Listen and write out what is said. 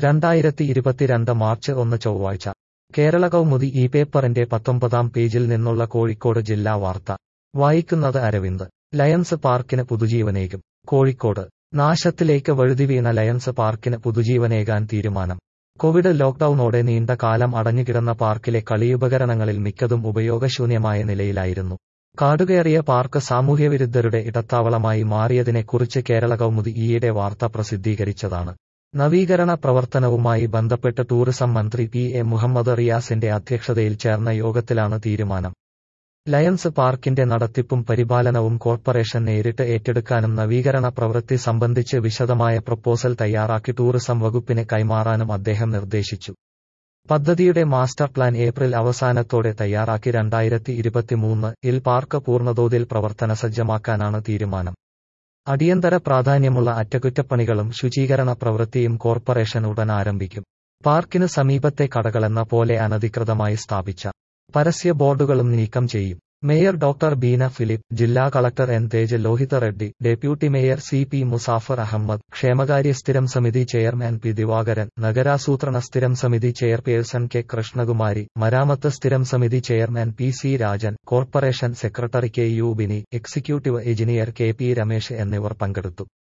2022 March 1 ചൊവ്വാഴ്ച കേരള കൗമുദി ഈ പേപ്പറിന്റെ 19-ാം പേജിൽ നിന്നുള്ള കോഴിക്കോട് ജില്ലാ വാർത്ത വായിക്കുന്നത് അരവിന്ദ്. ലയൺസ് പാർക്കിന് പുതുജീവനേകും. കോഴിക്കോട് നാശത്തിലേക്ക് വഴുതിവീണ ലയൺസ് പാർക്കിന് പുതുജീവനേകാൻ തീരുമാനം. കോവിഡ് ലോക്ഡൌണോടെ നീണ്ട കാലം അടഞ്ഞുകിടന്ന പാർക്കിലെ കളിയുപകരണങ്ങളിൽ മിക്കതും ഉപയോഗശൂന്യമായ നിലയിലായിരുന്നു. കാടുകയറിയ പാർക്ക് സാമൂഹ്യവിരുദ്ധരുടെ ഇടത്താവളമായി മാറിയതിനെക്കുറിച്ച് കേരള കൗമുദി ഈയിടെ വാർത്ത പ്രസിദ്ധീകരിച്ചതാണ്. നവീകരണ പ്രവർത്തനവുമായി ബന്ധപ്പെട്ട് ടൂറിസം മന്ത്രി പി.എ. മുഹമ്മദ് റിയാസിന്റെ അധ്യക്ഷതയിൽ ചേർന്ന യോഗത്തിലാണ് തീരുമാനം. ലയൺസ് പാർക്കിന്റെ നടത്തിപ്പും പരിപാലനവും കോർപ്പറേഷൻ നേരിട്ട് ഏറ്റെടുക്കാനും നവീകരണ പ്രവൃത്തി സംബന്ധിച്ച് വിശദമായ പ്രപ്പോസൽ തയ്യാറാക്കി ടൂറിസം വകുപ്പിന് കൈമാറാനും അദ്ദേഹം നിർദ്ദേശിച്ചു. പദ്ധതിയുടെ മാസ്റ്റർ പ്ലാൻ ഏപ്രിൽ അവസാനത്തോടെ തയ്യാറാക്കി 2023-ൽ പാർക്ക് പൂർണ്ണതോതിൽ പ്രവർത്തനസജ്ജമാക്കാനാണ് തീരുമാനം. അടിയന്തര പ്രാധാന്യമുള്ള അറ്റകുറ്റപ്പണികളും ശുചീകരണ പ്രവൃത്തിയും കോർപ്പറേഷൻ ഉടൻ ആരംഭിക്കും. പാർക്കിന് സമീപത്തെ കടകളെന്ന പോലെ അനധികൃതമായി സ്ഥാപിച്ച പരസ്യ ബോർഡുകളും നീക്കം ചെയ്യും. മേയർ ഡോക്ടർ ബീന ഫിലിപ്പ്, ജില്ലാ collector N Tej Lohitha Reddy, deputy mayor C P. Musafar Ahammed, ക്ഷേമകാര്യ സ്ഥിരം സമിതി ചെയർമാൻ പി. ദിവാകരൻ, നഗരാസൂത്രണ സ്ഥിരം സമിതി ചെയർപേഴ്സൺ കെ. കൃഷ്ണകുമാരി, മരാമത്ത് സ്ഥിരം സമിതി chairman P. C. Rajan, corporation secretary K. U. Bini, executive engineer K. P. Ramesh എന്നിവർ പങ്കെടുത്തു.